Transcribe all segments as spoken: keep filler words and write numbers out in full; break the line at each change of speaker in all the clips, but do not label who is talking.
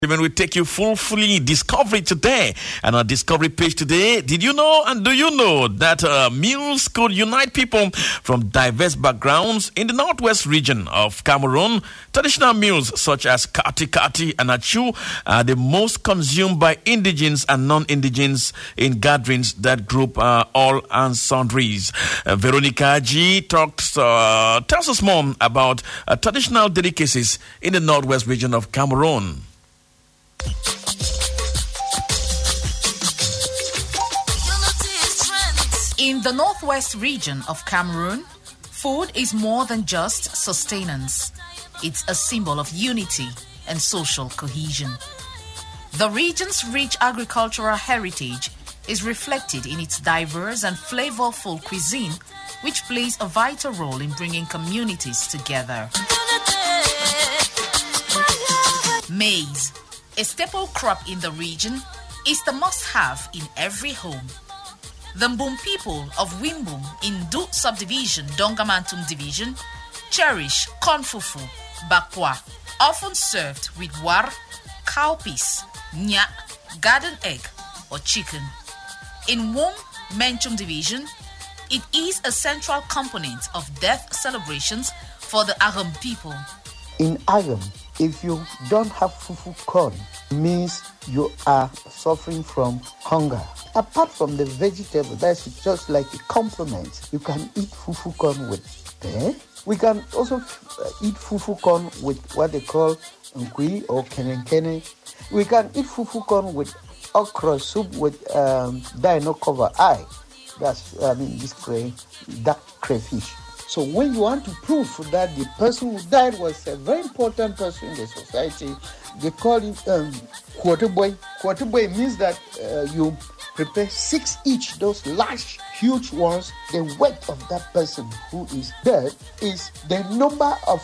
Even we take you full, fully discovery today. And our discovery page today, did you know and do you know that uh, meals could unite people from diverse backgrounds in the northwest region of Cameroon? Traditional meals such as kati kati and achu are the most consumed by indigenes and non-indigenes in gatherings that group uh, all and sundries. Uh, Veronica G talks, uh, tells us more about uh, traditional delicacies in the northwest region of Cameroon.
In the northwest region of Cameroon, food is more than just sustenance. It's a symbol of unity and social cohesion. The region's rich agricultural heritage is reflected in its diverse and flavorful cuisine, which plays a vital role in bringing communities together. Maize, a staple crop in the region, is the must-have in every home. The Mbum people of Wimbum in Du subdivision, Dongamantum division, cherish corn fufu, bakwa, often served with war, cowpeas, nya, garden egg, or chicken. In Wom Menchum division, it is a central component of death celebrations for the Agam people.
In Agam, if you don't have fufu corn, means you are suffering from hunger. Apart from the vegetable, that's just like a complement. You can eat fufu corn with pear. We can also eat fufu corn with what they call nkui or kenenkene. We can eat fufu corn with okra soup with um, dino cover eye. That's, I mean, this cray, dark crayfish. So when you want to prove that the person who died was a very important person in the society, they call it um, quarter boy. Quarter boy means that uh, you prepare six each, those large, huge ones. The weight of that person who is dead is the number of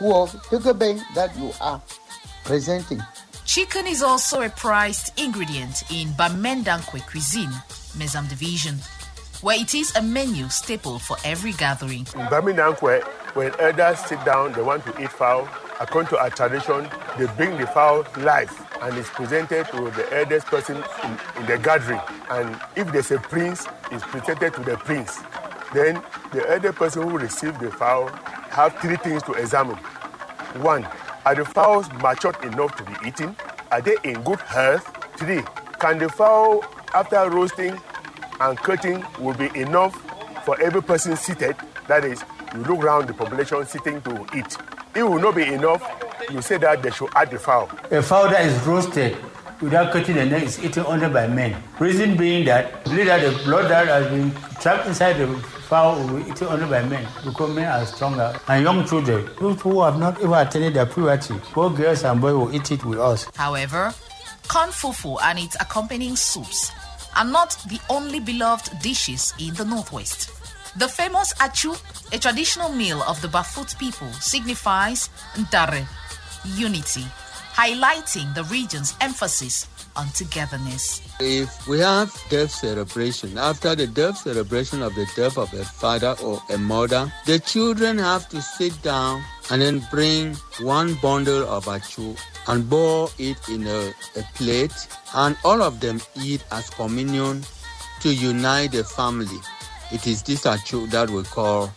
kuo that you are presenting.
Chicken is also a prized ingredient in Bamendankwe cuisine, Mezam division, where it is a menu staple for every gathering.
In Bamendankwe, when elders sit down, they want to eat fowl. According to our tradition, they bring the fowl live and it's presented to the eldest person in, in the gathering. And if there's a prince, it's presented to the prince. Then the elder person who received the fowl have three things to examine. One, are the fowls matured enough to be eaten? Are they in good health? Three, can the fowl, after roasting and cutting, will be enough for every person seated? That is, you look around the population sitting to eat. It will not be enough. You say that they should add the fowl.
A fowl that is roasted without cutting the neck is eaten only by men. Reason being that, believe that the blood that has been trapped inside the fowl will be eaten only by men because men are stronger. And young children, those who have not ever attended their puberty, both girls and boys will eat it with us.
However, corn fufu and its accompanying soups are not the only beloved dishes in the Northwest. The famous achu, a traditional meal of the Bafut people, signifies ntare, unity, highlighting the region's emphasis on togetherness.
If we have death celebration, after the death celebration of the death of a father or a mother, the children have to sit down and then bring one bundle of achu and boil it in a, a plate, and all of them eat as communion to unite the family. It is this achu that we call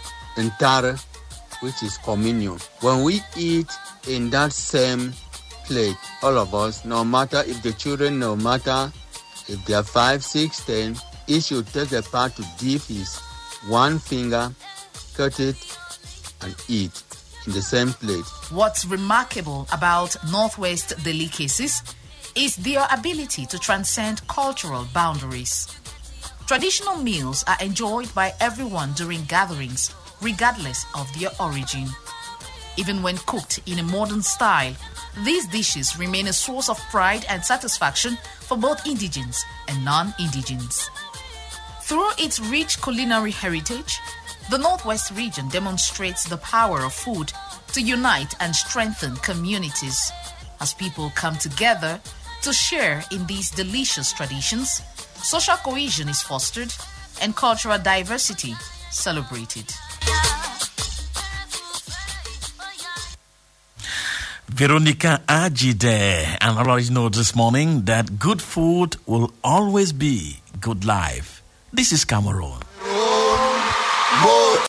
ntare, which is communion. When we eat in that same plate, all of us, no matter if the children, no matter if they are five, six, ten, each should take a part to dip his one finger, cut it, and eat in the same plate.
What's remarkable about Northwest delicacies is their ability to transcend cultural boundaries. Traditional meals are enjoyed by everyone during gatherings, regardless of their origin. Even when cooked in a modern style, these dishes remain a source of pride and satisfaction for both indigenes and non-indigenes. Through its rich culinary heritage, the Northwest region demonstrates the power of food to unite and strengthen communities. As people come together to share in these delicious traditions, social cohesion is fostered and cultural diversity celebrated.
Veronica Ajide. And I already know this morning that good food will always be good life. This is Cameroon.